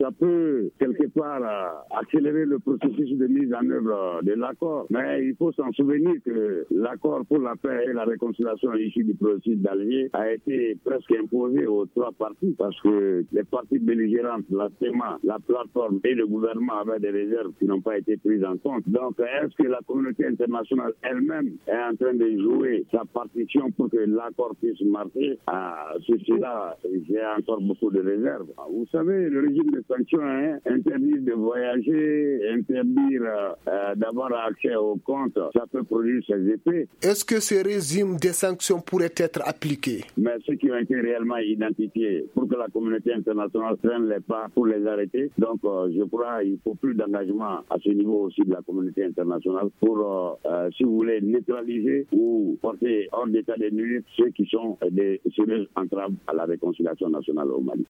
ça peut quelque part accélérer le processus de mise en œuvre de l'accord. Mais il faut s'en souvenir que l'accord pour la paix et la réconciliation issu du processus d'Alger a été presque imposé aux trois parties parce que les parties belligérantes, la CEMA, la plateforme et le gouvernement avaient des réserves qui n'ont pas été prises en compte. Donc, est-ce que la communauté internationale elle-même est en train de jouer sa partition pour que l'accord puisse marcher? Sur cela, j'ai encore beaucoup de réserves. Vous savez, le régime de sanctions interdit de voyager, interdire d'avoir accès aux comptes, ça peut produire ses effets. Est-ce que ce régime des sanctions pourrait être appliqué? Mais ceux qui ont été réellement identifiés pour que la communauté internationale prenne les pas pour les arrêter. Donc, je crois qu'il faut plus d'engagement à ce niveau aussi de la communauté internationale pour, si vous voulez, neutraliser ou porter hors d'état de nuire ceux qui sont des sérieuses entraves à la réconciliation nationale au Mali.